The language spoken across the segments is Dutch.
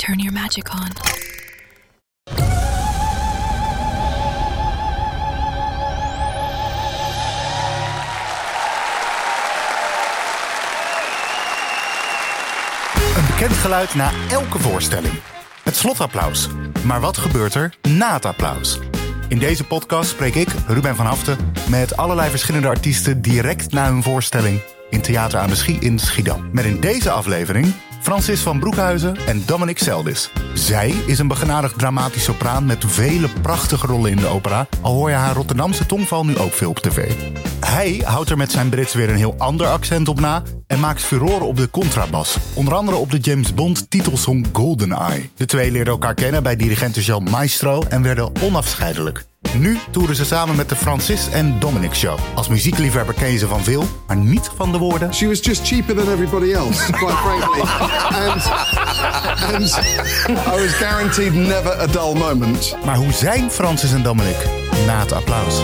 Turn your magic on. Een bekend geluid na elke voorstelling. Het slotapplaus. Maar wat gebeurt er na het applaus? In deze podcast spreek ik, Ruben van Haften, met allerlei verschillende artiesten direct na hun voorstelling in Theater aan de Schie in Schiedam. Met in deze aflevering Francis van Broekhuizen en Dominique Seldis. Zij is een begenadigd dramatisch sopraan met vele prachtige rollen in de opera, al hoor je haar Rotterdamse tongval nu ook veel op tv. Hij houdt er met zijn Brits weer een heel ander accent op na en maakt furoren op de contrabas. Onder andere op de James Bond titelsong GoldenEye. De twee leerden elkaar kennen bij dirigent Jean Maestro en werden onafscheidelijk. Nu toeren ze samen met de Francis en Dominic Show. Als muziekliefhebber ken je ze van veel, maar niet van de woorden. She was just cheaper than everybody else, quite frankly. And I was guaranteed never a dull moment. Maar hoe zijn Francis en Dominic na het applaus?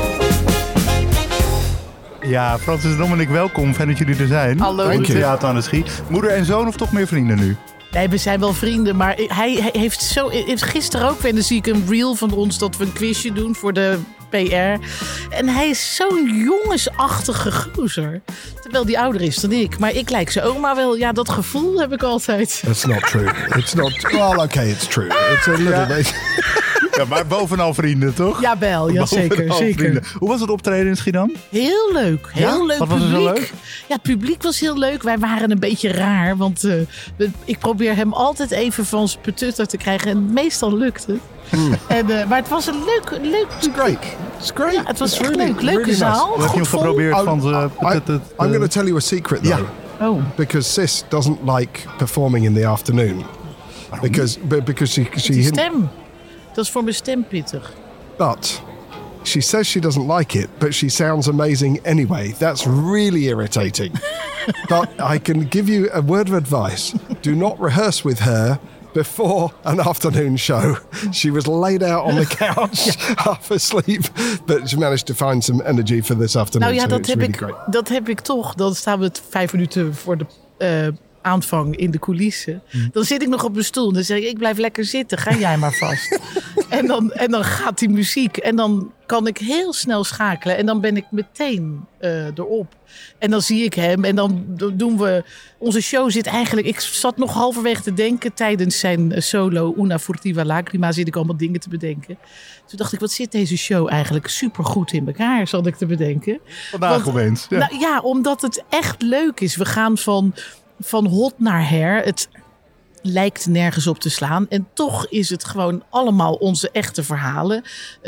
Ja, Francis en Dominic, welkom. Fijn dat jullie er zijn. Hallo. Dank je. Theater aan de Schie. Moeder en zoon of toch meer vrienden nu? Nee, we zijn wel vrienden, maar hij heeft gisteren ook weer, dan zie ik een reel van ons dat we een quizje doen voor de PR. En hij is zo'n jongensachtige gozer. Terwijl die ouder is dan ik. Maar ik lijk zijn oma wel. Ja, dat gevoel heb ik altijd. That's not true. It's not... Well, okay, it's true. It's a little bit... Ja, maar bovenal vrienden, toch? Jawel, ja, zeker. Vrienden. Hoe was het optreden in Schiedam? Heel leuk. Heel leuk Wat was er publiek. zo leuk? Ja, het publiek was heel leuk. Wij waren een beetje raar. Want ik probeer hem altijd even van zijn petutter te krijgen. En meestal lukt het. Maar het was een leuk publiek. It's great. Ja, het was echt really, leuk. Leuke really zaal. nice. Heb je hem geprobeerd van zijn petutter? I'm going to tell you a secret, though. Ja. Oh. Because Sis doesn't like performing in the afternoon. Because she Die stem. Dat is voor mijn stem pittig. But she says she doesn't like it, but she sounds amazing anyway. That's really irritating. But I can give you a word of advice. Do not rehearse with her before an afternoon show. She was laid out on the couch, half asleep, but she managed to find some energy for this afternoon. Nou ja, So dat heb ik toch. Dan staan we 5 minuten voor de aanvang in de coulissen. Dan zit ik nog op mijn stoel en dan zeg ik blijf lekker zitten. Ga jij maar vast. en dan gaat die muziek. En dan kan ik heel snel schakelen. En dan ben ik meteen erop. En dan zie ik hem. En dan doen we... Onze show zit eigenlijk... Ik zat nog halverwege te denken. Tijdens zijn solo Una Furtiva Lacrima zit ik allemaal dingen te bedenken. Toen dacht ik, wat zit deze show eigenlijk supergoed in elkaar, zat ik te bedenken. Vandaag opeens. Ja. Nou, ja, omdat het echt leuk is. We gaan van hot naar her. Het lijkt nergens op te slaan. En toch is het gewoon allemaal onze echte verhalen.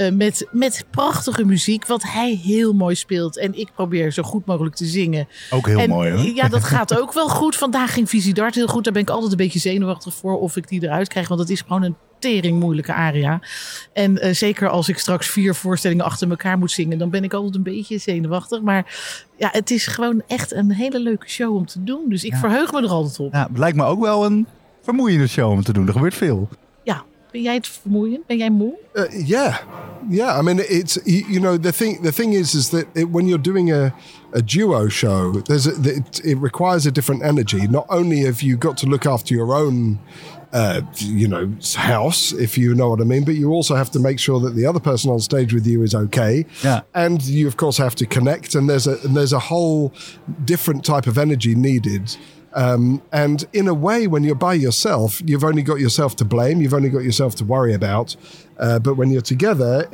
Met prachtige muziek, wat hij heel mooi speelt. En ik probeer zo goed mogelijk te zingen. Ook heel mooi, hoor. Ja, dat gaat ook wel goed. Vandaag ging Visidart heel goed. Daar ben ik altijd een beetje zenuwachtig voor of ik die eruit krijg. Want het is gewoon een tering moeilijke aria. En zeker als ik straks 4 voorstellingen achter elkaar moet zingen, dan ben ik altijd een beetje zenuwachtig. Maar ja, het is gewoon echt een hele leuke show om te doen. Dus ik verheug me er altijd op. Ja, het lijkt me ook wel een vermoeiende show om te doen. Er gebeurt veel. Ja, ben jij het vermoeiend? Ben jij moe? Yeah. I mean, it's the thing is that when you're doing a duo show, it requires a different energy. Not only have you got to look after your own house, if you know what I mean, but you also have to make sure that the other person on stage with you is okay. Yeah. And you of course have to connect, and there's a whole different type of energy needed. And in a way, when you're by yourself, you've only got yourself to blame. You've only got yourself to worry about. But when you're together,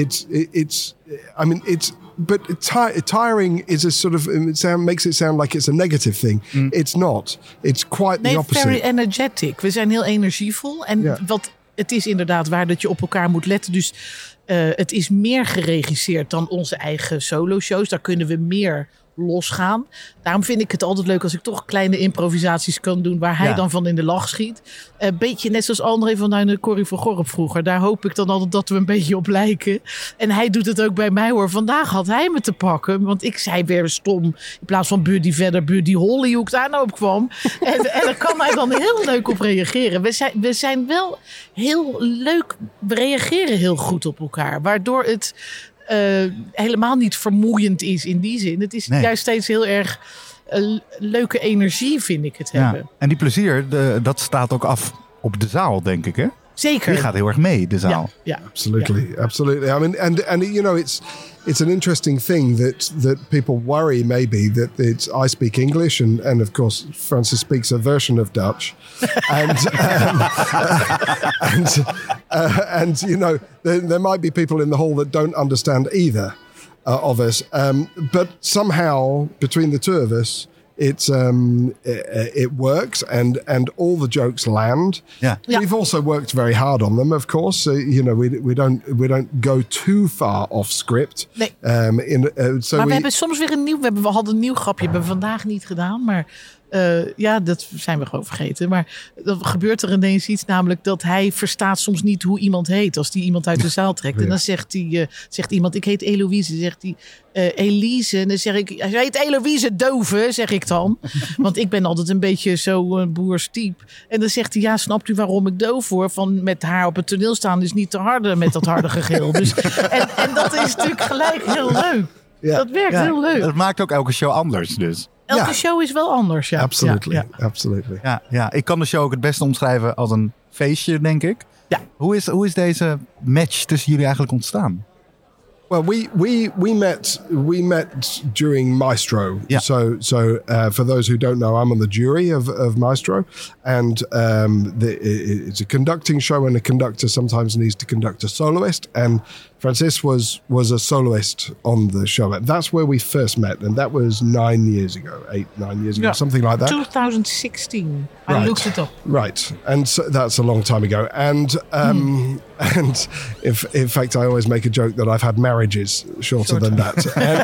but tiring is a sort of, makes it sound like it's a negative thing. It's not. It's quite the opposite. Very energetic. We zijn heel energievol. En wat het is inderdaad waar dat je op elkaar moet letten. Dus het is meer geregisseerd dan onze eigen solo-shows. Daar kunnen we meer losgaan. Daarom vind ik het altijd leuk als ik toch kleine improvisaties kan doen waar hij dan van in de lach schiet. Een beetje net zoals André van Duin en Corrie van Gorp vroeger. Daar hoop ik dan altijd dat we een beetje op lijken. En hij doet het ook bij mij hoor. Vandaag had hij me te pakken, want ik zei weer stom. In plaats van Buddy verder, Buddy Holly, hoe ik daar nou op kwam. En daar kan hij dan heel leuk op reageren. We zijn wel heel leuk. We reageren heel goed op elkaar. Waardoor het helemaal niet vermoeiend is in die zin. Het is juist steeds heel erg leuke energie, vind ik het hebben. En die plezier, dat staat ook af op de zaal, denk ik, hè? Zeker. Die gaat heel erg mee, de zaal. Ja. Absolutely. I mean, and you know, it's an interesting thing that people worry maybe that I speak English and of course Francis speaks a version of Dutch, and you know there might be people in the hall that don't understand either of us, but somehow between the two of us. It works and all the jokes land. Yeah. We've also worked very hard on them, of course. You know, we don't go too far off script. Nee. Maar we hebben soms weer we hadden een nieuw grapje, hebben we vandaag niet gedaan, maar dat zijn we gewoon vergeten. Maar dan gebeurt er ineens iets, namelijk dat hij verstaat soms niet hoe iemand heet als die iemand uit de zaal trekt. Ja. En dan zegt iemand, ik heet Eloïse, zegt hij Elise. En dan zeg ik, hij heet Eloïse Dove, zeg ik dan. Want ik ben altijd een beetje zo'n boerstype. En dan zegt hij, ja, snapt u waarom ik doof word? Van met haar op het toneel staan is niet te harde met dat harde gegil. Dus, en dat is natuurlijk gelijk heel leuk. Ja. Dat werkt heel leuk. Dat maakt ook elke show anders dus. Elke show is wel anders, ja. Absolutely. Ja, ik kan de show ook het beste omschrijven als een feestje, denk ik. Ja. Hoe is deze match tussen jullie eigenlijk ontstaan? Well, we met during Maestro. Yeah. So for those who don't know, I'm on the jury of Maestro, and it's a conducting show, and a conductor sometimes needs to conduct a soloist. And Francis was a soloist on the show. And that's where we first met, and that was 9 years ago, 8-9 years ago, something like that. 2016. I looked it up. Right, and so that's a long time ago. And and in fact, I always make a joke that I've had marriages shorter than that.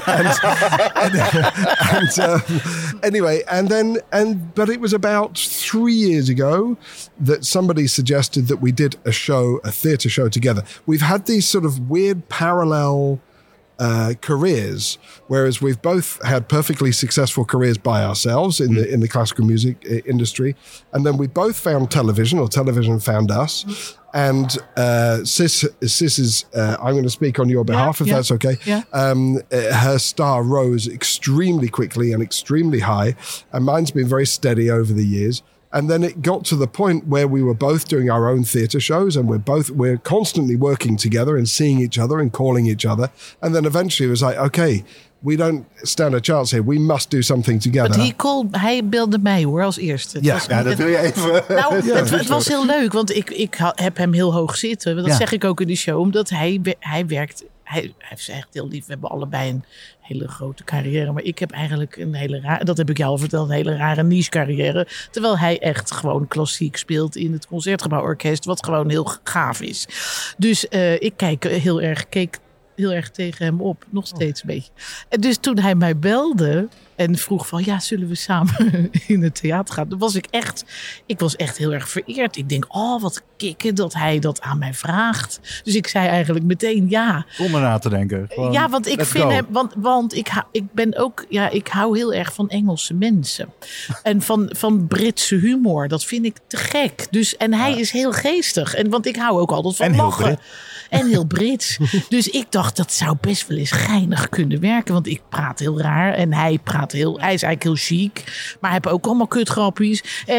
Anyway, but it was about 3 years ago that somebody suggested that we did a theatre show together. We've had these sort of weird parallel careers, whereas we've both had perfectly successful careers by ourselves in the classical music industry, and then we both found television, or television found us. And Sis is, I'm going to speak on your behalf, if that's okay. Yeah. Her star rose extremely quickly and extremely high, and mine's been very steady over the years. And then it got to the point where we were both doing our own theatre shows, and we're constantly working together and seeing each other and calling each other. And then eventually it was like, okay, we don't stand a chance here. We must do something together. Hij belde mij hoor als eerste. Dat wil je even. Nou, het was heel leuk, want ik heb hem heel hoog zitten. Dat zeg ik ook in de show, omdat hij werkt. Hij is echt heel lief. We hebben allebei een hele grote carrière. Maar ik heb eigenlijk dat heb ik jou al verteld, een hele rare niche carrière. Terwijl hij echt gewoon klassiek speelt in het Concertgebouworkest. Wat gewoon heel gaaf is. Dus ik keek heel erg tegen hem op. Nog steeds een beetje. En dus toen hij mij belde en vroeg van, ja, zullen we samen in het theater gaan? Dan was ik was echt heel erg vereerd. Ik denk, wat kicken dat hij dat aan mij vraagt. Dus ik zei eigenlijk meteen ja. Zonder na te denken. Gewoon, ja, want ik vind hem, want ik ben ook, ik hou heel erg van Engelse mensen. En van Britse humor. Dat vind ik te gek. Dus, en hij is heel geestig. En want ik hou ook altijd van lachen. En heel Brits. Dus ik dacht, dat zou best wel eens geinig kunnen werken. Want ik praat heel raar. En hij is eigenlijk heel chic. Maar hij heeft ook allemaal kutgrappies. En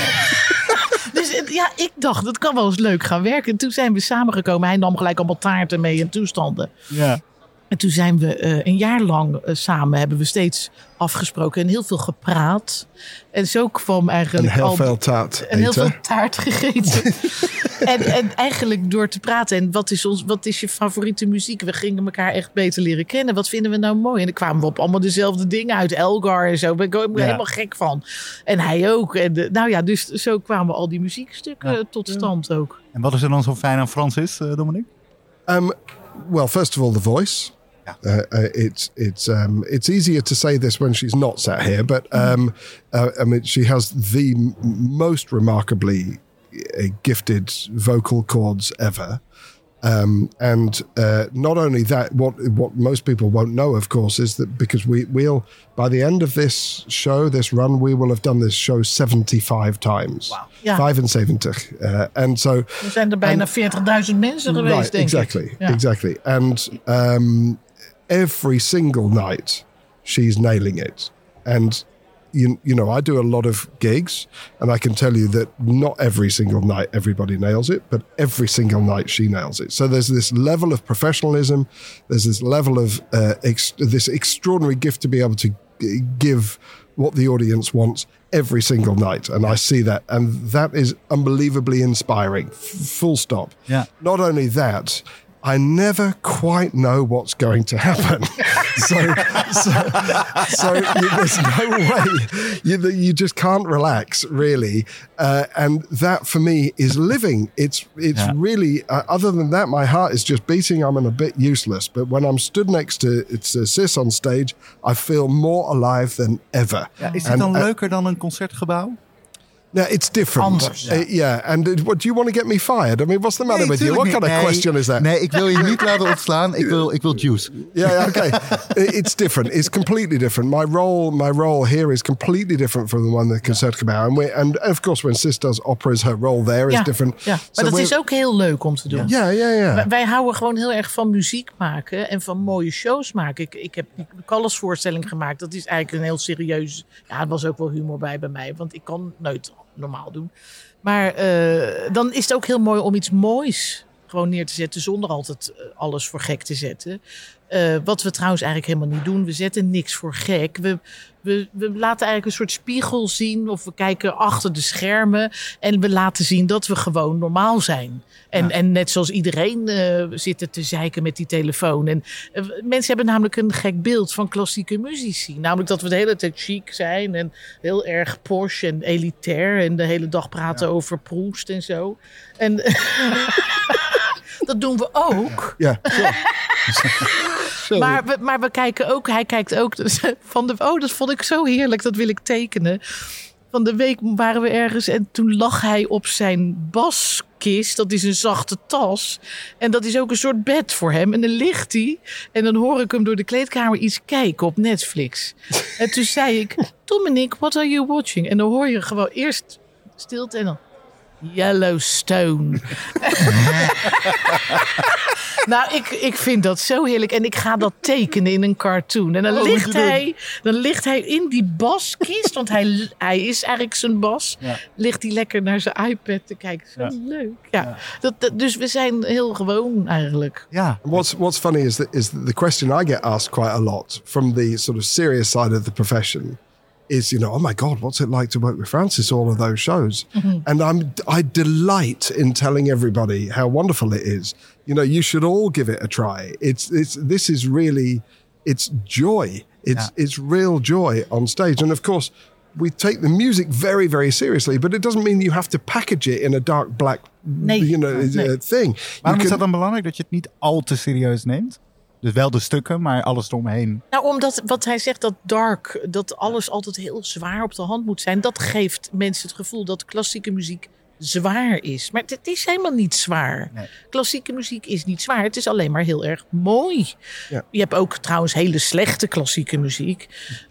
dus ja, ik dacht, dat kan wel eens leuk gaan werken. En toen zijn we samengekomen. Hij nam gelijk allemaal taarten mee en toestanden. Ja. En toen zijn we een jaar lang samen, hebben we steeds afgesproken en heel veel gepraat. En zo kwam eigenlijk en heel veel taart en heel veel taart gegeten. en eigenlijk door te praten. En wat is je favoriete muziek? We gingen elkaar echt beter leren kennen. Wat vinden we nou mooi? En dan kwamen we op allemaal dezelfde dingen uit. Elgar en zo. Daar ben ik helemaal gek van. En hij ook. En dus zo kwamen al die muziekstukken tot stand ook. En wat is er dan zo fijn aan Francis, Dominique? Well, first of all, the voice. It's easier to say this when she's not sat here, but I mean, she has the most remarkably gifted vocal cords ever. And not only that, what most people won't know, of course, is that because we'll by the end of this show, this run, we will have done this show 75 times. Wow. Ja. 75. And so er zijn er bijna 40.000 mensen geweest, denk ik. Exactly. And every single night, she's nailing it. And I do a lot of gigs, and I can tell you that not every single night everybody nails it, but every single night she nails it. So there's this level of professionalism, there's this level of this extraordinary gift to be able to give what the audience wants every single night. And I see that, and that is unbelievably inspiring. Full stop. Yeah. Not only that, I never quite know what's going to happen. so there's no way. You just can't relax, really. And that, for me, is living. It's really, other than that, my heart is just beating. I'm a bit useless. But when I'm stood next to Sis on stage, I feel more alive than ever. Ja, is dit dan leuker dan een concertgebouw? No, it's different. Anders. And what, do you want to get me fired? I mean, what's the matter with you? What kind of question is that? Nee, ik wil je niet laten ontslaan. Ik wil juice. Yeah, okay. It's different. It's completely different. My role here is completely different from the one that Concertgebouw. And of course, when Sis does operas, her role there is different. Ja, maar dat is ook heel leuk om te doen. Ja. Wij houden gewoon heel erg van muziek maken en van mooie shows maken. Ik heb die Callas voorstelling gemaakt. Dat is eigenlijk een heel serieus... Ja, er was ook wel humor bij mij, want ik kan nooit normaal doen. Maar dan is het ook heel mooi om iets moois gewoon neer te zetten zonder altijd alles voor gek te zetten. Wat we trouwens eigenlijk helemaal niet doen. We zetten niks voor gek. We laten eigenlijk een soort spiegel zien of we kijken achter de schermen en we laten zien dat we gewoon normaal zijn. En net zoals iedereen zitten te zeiken met die telefoon. En mensen hebben namelijk een gek beeld van klassieke muzici. Namelijk dat we de hele tijd chic zijn en heel erg posh en elitair en de hele dag praten over Proust en zo. En dat doen we ook. Ja. Maar we kijken ook, hij kijkt ook van dat vond ik zo heerlijk, dat wil ik tekenen. Van de week waren we ergens en toen lag hij op zijn baskist. Dat is een zachte tas. En dat is ook een soort bed voor hem. En dan ligt hij. En dan hoor ik hem door de kleedkamer iets kijken op Netflix. En toen zei ik, Dominic, what are you watching? En dan hoor je gewoon eerst stilte en dan Yellowstone. Nou, ik vind dat zo heerlijk. En ik ga dat tekenen in een cartoon. En dan ligt hij in die baskist. Want hij is eigenlijk zijn bas. Ja. Ligt hij lekker naar zijn iPad te kijken. Zo leuk. Ja. Dus we zijn heel gewoon eigenlijk. Ja. What's funny is the question I get asked quite a lot from the sort of serious side of the profession is, oh my God, what's it like to work with Francis, all of those shows? Mm-hmm. And I delight in telling everybody how wonderful it is. You should all give it a try. This is really, it's joy. It's real joy on stage. And of course, we take the music very, very seriously, but it doesn't mean you have to package it in a dark black, thing. Waarom is dat dan belangrijk dat je het niet al te serieus neemt? Dus wel de stukken, maar alles eromheen. Nou, omdat wat hij zegt, dat dark, dat alles altijd heel zwaar op de hand moet zijn. Dat geeft mensen het gevoel dat klassieke muziek zwaar is. Maar het is helemaal niet zwaar. Nee. Klassieke muziek is niet zwaar. Het is alleen maar heel erg mooi. Ja. Je hebt ook trouwens hele slechte klassieke muziek.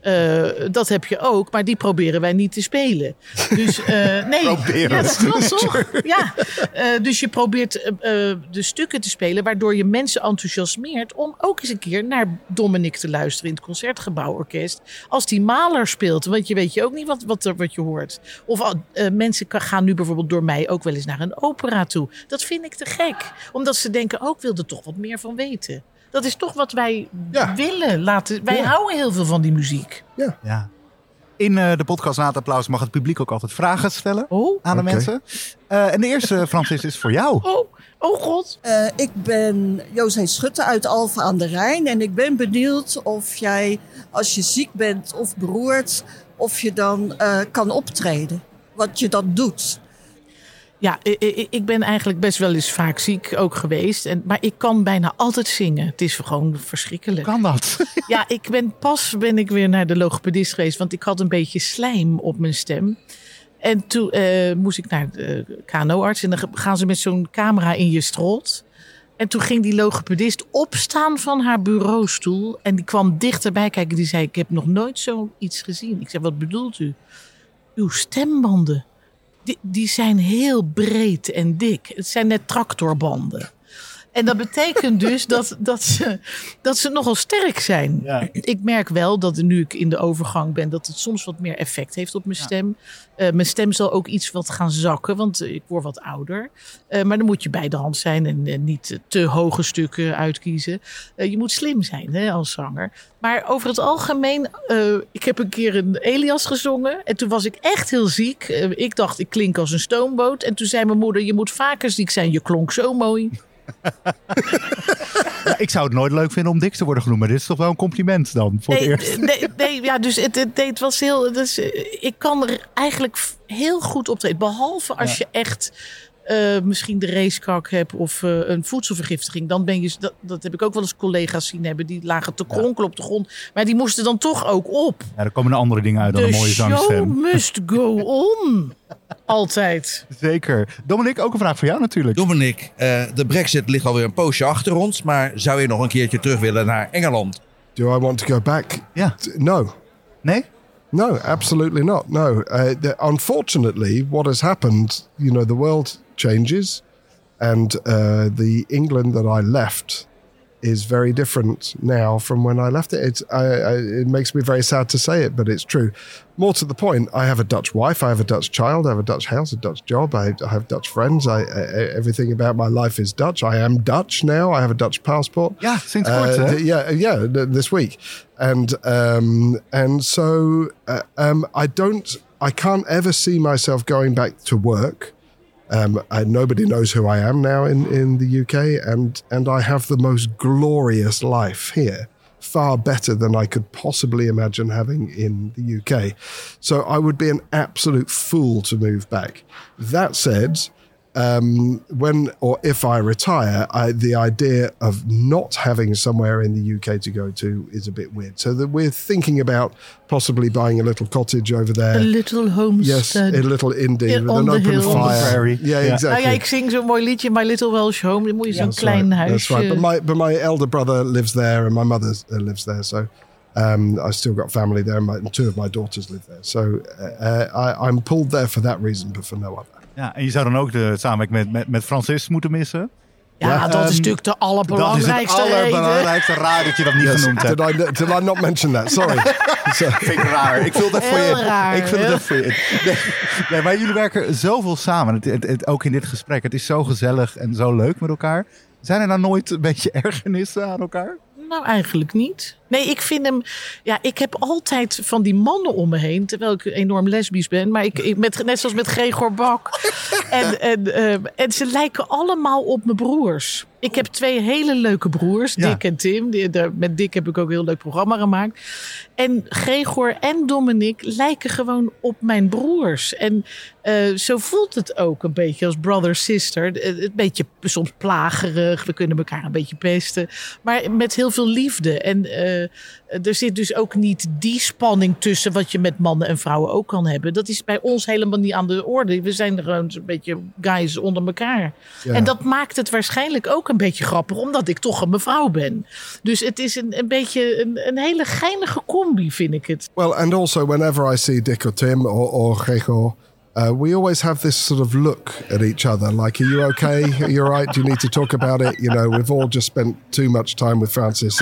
Dat heb je ook, maar die proberen wij niet te spelen. Dus nee. Proberen. Dat klopt toch? Ja. Dus je probeert de stukken te spelen waardoor je mensen enthousiasmeert om ook eens een keer naar Dominic te luisteren in het Concertgebouworkest. Als die Mahler speelt, want je weet je ook niet wat je hoort. Of mensen gaan nu bijvoorbeeld door mij ook wel eens naar een opera toe. Dat vind ik te gek. Omdat ze denken, ik wil er toch wat meer van weten. Dat is toch wat wij willen laten. Wij houden heel veel van die muziek. Ja. In de podcast Na het Applaus mag het publiek ook altijd vragen stellen aan de mensen. En de eerste, Francis, is voor jou. Oh God. Ik ben José Schutte uit Alphen aan de Rijn. En ik ben benieuwd of jij, als je ziek bent of beroerd, of je dan kan optreden. Wat je dan doet. Ja, ik ben eigenlijk best wel eens vaak ziek ook geweest. Maar ik kan bijna altijd zingen. Het is gewoon verschrikkelijk. Kan dat? Ja, ben ik weer naar de logopedist geweest. Want ik had een beetje slijm op mijn stem. En toen moest ik naar de KNO-arts. En dan gaan ze met zo'n camera in je strot. En toen ging die logopedist opstaan van haar bureaustoel. En die kwam dichterbij kijken. Die zei, ik heb nog nooit zoiets gezien. Ik zei, wat bedoelt u? Uw stembanden. Die zijn heel breed en dik. Het zijn net tractorbanden. En dat betekent dus dat ze nogal sterk zijn. Ja. Ik merk wel dat nu ik in de overgang ben, dat het soms wat meer effect heeft op mijn stem. Mijn stem zal ook iets wat gaan zakken, want ik word wat ouder. Maar dan moet je bij de hand zijn en niet te hoge stukken uitkiezen. Je moet slim zijn, hè, als zanger. Maar over het algemeen, ik heb een keer een Elias gezongen. En toen was ik echt heel ziek. Ik dacht, ik klink als een stoomboot. En toen zei mijn moeder, je moet vaker ziek zijn. Je klonk zo mooi. Ja, ik zou het nooit leuk vinden om dik te worden genoemd. Maar dit is toch wel een compliment dan, voor het eerst. Nee, ja, dus het was heel... Dus, ik kan er eigenlijk heel goed optreden. Behalve als je echt... misschien de racekak hebt of een voedselvergiftiging. Dan ben je, dat heb ik ook wel eens collega's zien hebben. Die lagen te kronkelen op de grond. Maar die moesten dan toch ook op. Ja, er komen er andere dingen uit dan een mooie zangstem. The show must go on. Altijd. Zeker. Dominic, ook een vraag voor jou natuurlijk. Dominic, de Brexit ligt alweer een poosje achter ons. Maar zou je nog een keertje terug willen naar Engeland? Do I want to go back? Ja. No. Nee? No, absolutely not. No. Unfortunately, what has happened, the world changes, and the England that I left is very different now from when I left it. It makes me very sad to say it, but it's true. More to the point, I have a Dutch wife, I have a Dutch child, I have a Dutch house, a Dutch job, I have Dutch friends. Everything about my life is Dutch. I am Dutch now. I have a Dutch passport. Ja, sinds kort, hè? This week, and so I can't ever see myself going back to work. Nobody knows who I am now in the UK, and I have the most glorious life here, far better than I could possibly imagine having in the UK. So I would be an absolute fool to move back. That said, when or if I retire, the idea of not having somewhere in the UK to go to is a bit weird. So that we're thinking about possibly buying a little cottage over there. A little homestead. Yes, a little indie with on an the open hill. fire. On the prairie. Yeah, Yeah. exactly. Nou ja, ik zing zo'n mooi liedje, My Little Welsh Home. Dan moet je zo'n klein huisje. That's right. But my elder brother lives there, and my mother lives there. So I still got family there, and two of my daughters live there. So I'm pulled there for that reason, but for no other. Ja, en je zou dan ook de samenwerking met Francis moeten missen. Ja, dat is natuurlijk de allerbelangrijkste Dat is het reden. allerbelangrijkste. Raar dat je dat niet genoemd hebt. Did I not mention that? Sorry. Vind ik raar. Ik vul het even voor je Heel in. raar, Ik vul het heel- even voor je in. Nee, maar jullie werken zoveel samen. Ook in dit gesprek. Het is zo gezellig en zo leuk met elkaar. Zijn er nou nooit een beetje ergernissen aan elkaar? Nou, eigenlijk niet. Nee, ik vind hem... Ja, ik heb altijd van die mannen om me heen, terwijl ik enorm lesbisch ben. Maar net zoals met Gregor Bak. En ze lijken allemaal op mijn broers. Ik heb 2 hele leuke broers, Ja. Dick en Tim. Met Dick heb ik ook een heel leuk programma gemaakt. En Gregor en Dominic lijken gewoon op mijn broers. En zo voelt het ook een beetje als brother-sister. Een beetje soms plagerig. We kunnen elkaar een beetje pesten. Maar met heel veel liefde. En er zit dus ook niet die spanning tussen wat je met mannen en vrouwen ook kan hebben. Dat is bij ons helemaal niet aan de orde. We zijn er gewoon een beetje guys onder elkaar. Ja. En dat maakt het waarschijnlijk ook een beetje grappig, omdat ik toch een mevrouw ben. Dus het is een beetje een hele geinige combi, vind ik het. Well, and also whenever I see Dick or Tim or Gregor, we always have this sort of look at each other. Like, are you okay? Are you all right? Do you need to talk about it? We've all just spent too much time with Francis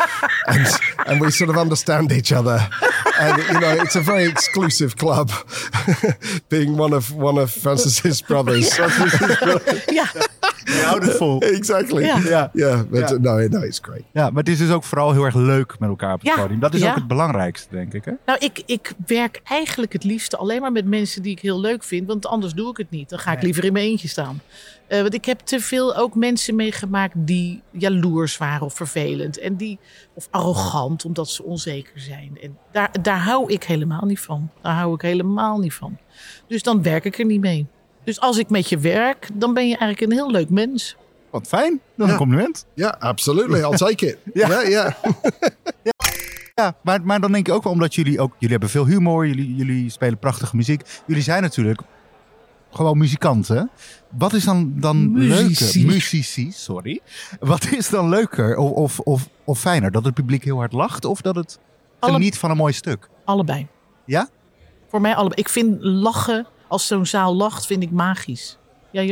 and we sort of understand each other. And, it's a very exclusive club, being one of Francis's brothers. Ja, Je houdt het vol. Exactly. Ja. Yeah, but no, it's great. Ja, maar het is dus ook vooral heel erg leuk met elkaar op het Ja, podium. Dat is ja. ook het belangrijkste, denk ik. Hè? nou, ik werk eigenlijk het liefste alleen maar met mensen die ik heel leuk vind. Want anders doe ik het niet. Dan ga ik liever in mijn eentje staan. Want ik heb te veel ook mensen meegemaakt die jaloers waren of vervelend. Of arrogant, omdat ze onzeker zijn. En daar hou ik helemaal niet van. Dus dan werk ik er niet mee. Dus als ik met je werk, dan ben je eigenlijk een heel leuk mens. Wat fijn. Dat is een compliment. Yeah, absolutely. I'll take it. Yeah. Ja, maar dan denk ik ook wel, omdat jullie hebben veel humor. Jullie spelen prachtige muziek. Jullie zijn natuurlijk gewoon muzikanten. Wat is dan Muzici. leuker? Muzici, sorry. Wat is dan leuker of fijner? Dat het publiek heel hard lacht of dat het geniet van een mooi stuk? Allebei. Ja? Voor mij allebei. Ik vind lachen, als zo'n zaal lacht, vind ik magisch. Jij ook?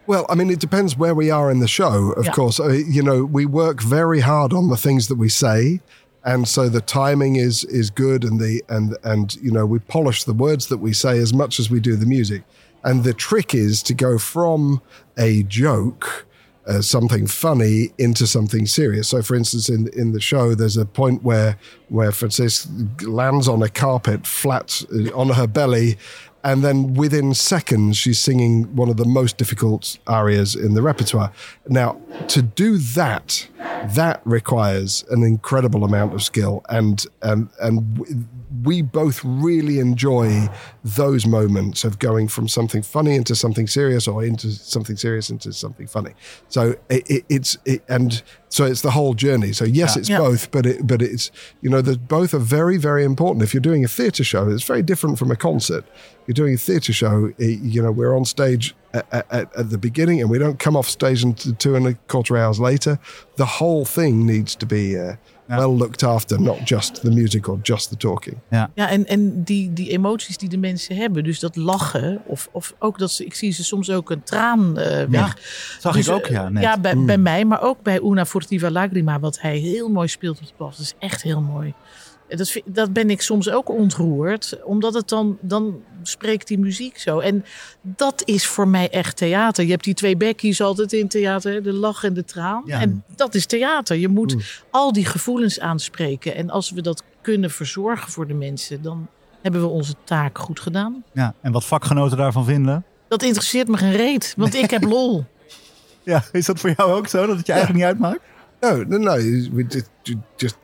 Well, I mean, it depends where we are in the show, of course. We work very hard on the things that we say. And so the timing is good and we polish the words that we say as much as we do the music. And the trick is to go from a joke, something funny, into something serious. So, for instance, in the show, there's a point where Frances lands on a carpet flat on her belly, and then within seconds, she's singing one of the most difficult arias in the repertoire. Now, to do that requires an incredible amount of skill, and we both really enjoy those moments of going from something funny into something serious, or into something serious into something funny. So it's the whole journey. So yes, it's both, but it's both are very, very important. If you're doing a theatre show, it's very different from a concert. You're doing a theatre show, we're on stage at the beginning, and we don't come off stage until 2.25 hours later. The whole thing needs to be well looked after, not just the music or just the talking. Ja, en die emoties die de mensen hebben, dus dat lachen, of ook dat ik zie ze soms ook een traan weg. Ja, zag ik ook, net. Ja, bij mij, maar ook bij Una Furtiva Lagrima, wat hij heel mooi speelt op de bas. Dat is echt heel mooi. Dat ben ik soms ook ontroerd, omdat het dan spreekt die muziek zo. En dat is voor mij echt theater. Je hebt die 2 bekkies altijd in theater, de lach en de traan. Ja. En dat is theater. Je moet al die gevoelens aanspreken. En als we dat kunnen verzorgen voor de mensen, dan hebben we onze taak goed gedaan. Ja, en wat vakgenoten daarvan vinden? Dat interesseert me geen reet, want ik heb lol. Ja, is dat voor jou ook zo, dat het je eigenlijk niet uitmaakt? No. We just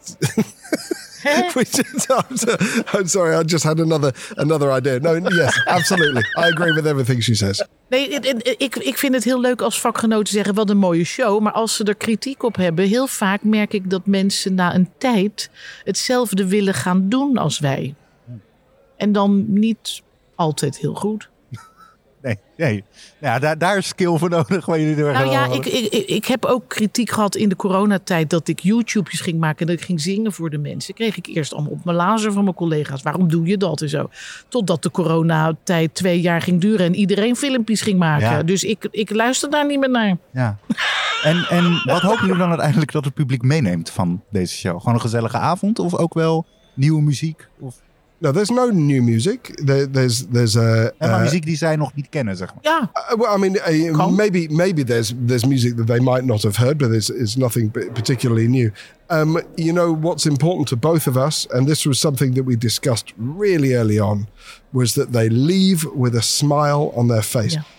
I'm sorry, I just had another idea. No, yes, absolutely. I agree with everything she says. Nee, ik vind het heel leuk als vakgenoten zeggen, wat een mooie show. Maar als ze er kritiek op hebben, heel vaak merk ik dat mensen na een tijd hetzelfde willen gaan doen als wij. En dan niet altijd heel goed. Nee. Ja, daar is skill voor nodig. Waar jullie door ik heb ook kritiek gehad in de coronatijd dat ik YouTube's ging maken en dat ik ging zingen voor de mensen. Kreeg ik eerst allemaal op mijn lazer van mijn collega's. Waarom doe je dat en zo? Totdat de coronatijd 2 jaar ging duren en iedereen filmpjes ging maken. Ja. Dus ik luister daar niet meer naar. Ja. En wat hopen jullie dan uiteindelijk dat het publiek meeneemt van deze show? Gewoon een gezellige avond of ook wel nieuwe muziek? Of... No, there's no new music. There's maar muziek die zij nog niet kennen, zeg maar. Ja. Well, I mean, maybe there's music that they might not have heard, but it's nothing particularly new. What's important to both of us, and this was something that we discussed really early on, was that they leave with a smile on their face. Yeah.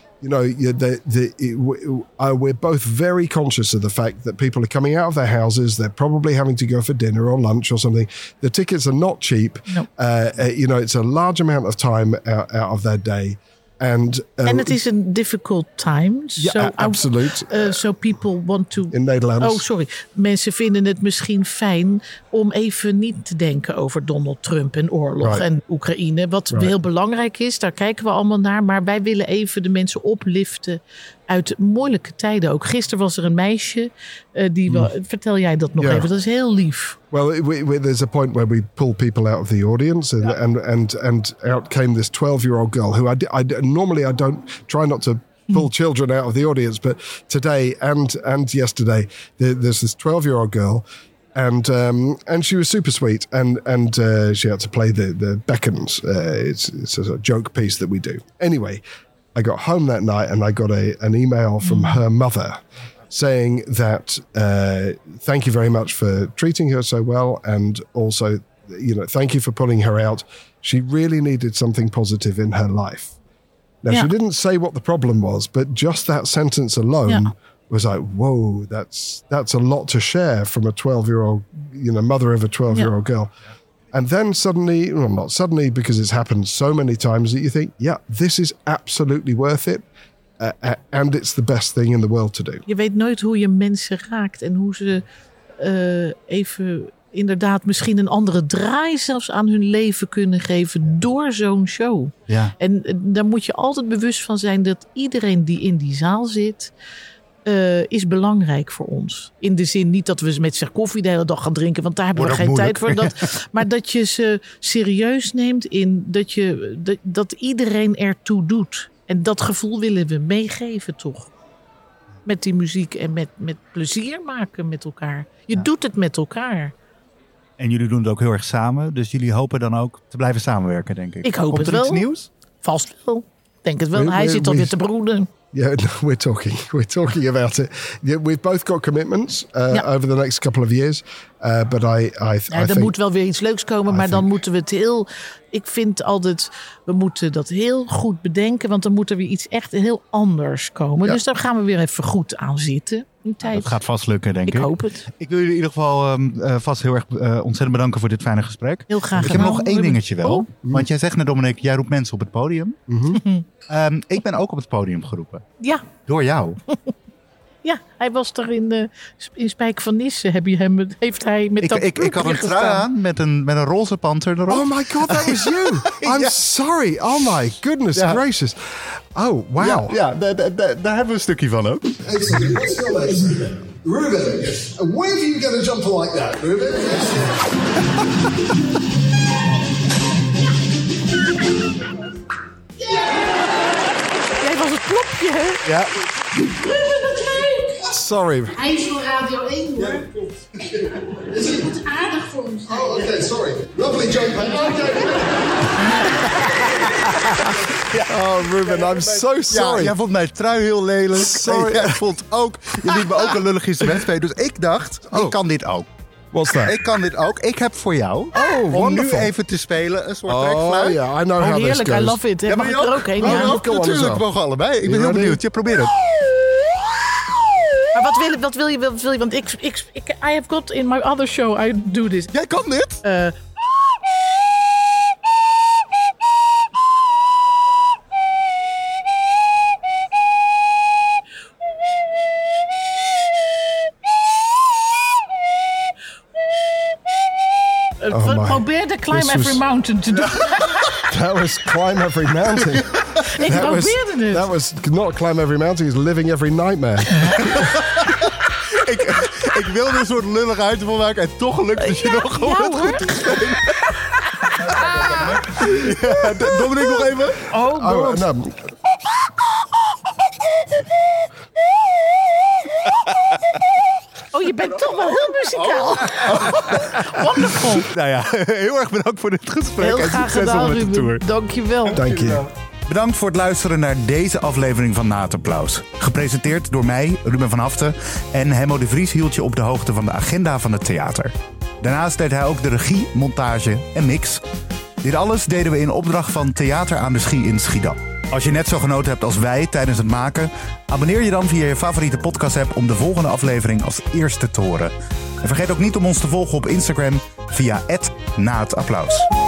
We're both very conscious of the fact that people are coming out of their houses. They're probably having to go for dinner or lunch or something. The tickets are not cheap. No. It's a large amount of time out of their day. And it is a difficult time. Absoluut. So people want to... In Nederland. Oh, sorry. Mensen vinden het misschien fijn om even niet te denken over Donald Trump en oorlog en Oekraïne. Wat heel belangrijk is, daar kijken we allemaal naar. Maar wij willen even de mensen opliften uit moeilijke tijden ook. Gisteren was er een meisje. Vertel jij dat nog even? Dat is heel lief. Well, there's a point where we pull people out of the audience, and out came this 12-year-old girl who normally I don't try not to pull children out of the audience, but today and yesterday there's this 12-year-old girl. And she was super sweet, and she had to play the beckons. It's a joke piece that we do. Anyway, I got home that night and I got an email from her mother saying that thank you very much for treating her so well, and also, thank you for pulling her out. She really needed something positive in her life. Now, she didn't say what the problem was, but just that sentence alone was like, whoa, that's a lot to share from a 12-year-old, mother of a 12-year-old girl. And then suddenly, well, not suddenly, because it's happened so many times that you think, this is absolutely worth it. And it's the best thing in the world to do. Je weet nooit hoe je mensen raakt en hoe ze even inderdaad misschien een andere draai zelfs aan hun leven kunnen geven door zo'n show. Ja. En daar moet je altijd bewust van zijn dat iedereen die in die zaal zit, is belangrijk voor ons. In de zin niet dat we met zich koffie de hele dag gaan drinken, want daar hebben we geen tijd voor. Maar dat je ze serieus neemt in dat iedereen ertoe doet. En dat gevoel willen we meegeven, toch? met die muziek en met plezier maken met elkaar. Je doet het met elkaar. En jullie doen het ook heel erg samen. Dus jullie hopen dan ook te blijven samenwerken, denk ik. Ik hoop Komt het er wel. iets nieuws? Vast wel. Denk het wel. Hij zit alweer te broeden. Yeah, no, we're talking about it. Yeah, we've both got commitments over the next couple of years. But I Er think... moet wel weer iets leuks komen, maar dan moeten we het heel... Ik vind altijd, we moeten dat heel goed bedenken, want dan moet er weer iets echt heel anders komen. Ja. Dus daar gaan we weer even goed aan zitten. Dat gaat vast lukken, denk ik. Ik hoop het. Ik wil jullie in ieder geval vast heel erg ontzettend bedanken voor dit fijne gesprek. Heel graag Ik heb gedaan. nog één dingetje wel. Oh. Want jij zegt net, Dominique, jij roept mensen op het podium. Ik ben ook op het podium geroepen. Ja. Door jou. Ja, hij was er in Spijk van Nissen. Heeft hij met dat Ik had een broekje trui gestaan. aan met een roze panter erop. Oh my God, that was you. I'm sorry. Oh my goodness gracious. Oh, wow. Ja, daar hebben we een stukje van ook. Excellent. What's your name? Ruben. And where do you get a jumper like that, Ruben? Jij was het klopje, hè? Ja. Sorry. Hij is voor Radio 1 hoor. Dus je moet aardig voor hem zijn. Oh, okay, sorry. Lovely jumper. Oh, Ruben, I'm so Ja, sorry. jij vond mijn trui heel lelijk. Sorry. En jij vond ook, je liet me ook een lullig instrument spelen. Dus ik dacht, ik kan dit ook. What's that? Ik kan dit ook. Ik heb voor jou, om wonderful. nu even te spelen, een soort Oh, trekfluit. yeah, I know how this Heerlijk, I goes. love it. Mag ik er ook heen? Oh, Ja. ook, Go on as natuurlijk, well. mogen allebei. Ik ben heel ready? benieuwd. Je probeert het. Maar wat wil je? Want I have got in my other show, I do this. Jij kan dit? my. Probeer de Climb This Every was- Mountain te doen. That was climb every mountain. Ik probeerde het. That was not climb every mountain. It's living every nightmare. Ik wilde een soort lullig uit van maken en toch lukt het je nog gewoon ja, het hoor. goed te spelen. Ja, Dominique nog even. Oh, Oh, God. no. Oh, je bent toch wel heel muzikaal. Wonderful. Nou ja, heel erg bedankt voor dit gesprek Heel en graag succes gedaan, met de tour. Ruben. Dankjewel. Thank you. Bedankt voor het luisteren naar deze aflevering van Na het Applaus. Gepresenteerd door mij, Ruben van Haften. En Hemmo de Vries hield je op de hoogte van de agenda van het theater. Daarnaast deed hij ook de regie, montage en mix. Dit alles deden we in opdracht van Theater aan de Schie in Schiedam. Als je net zo genoten hebt als wij tijdens het maken, abonneer je dan via je favoriete podcast-app om de volgende aflevering als eerste te horen. En vergeet ook niet om ons te volgen op Instagram via @nahetapplaus.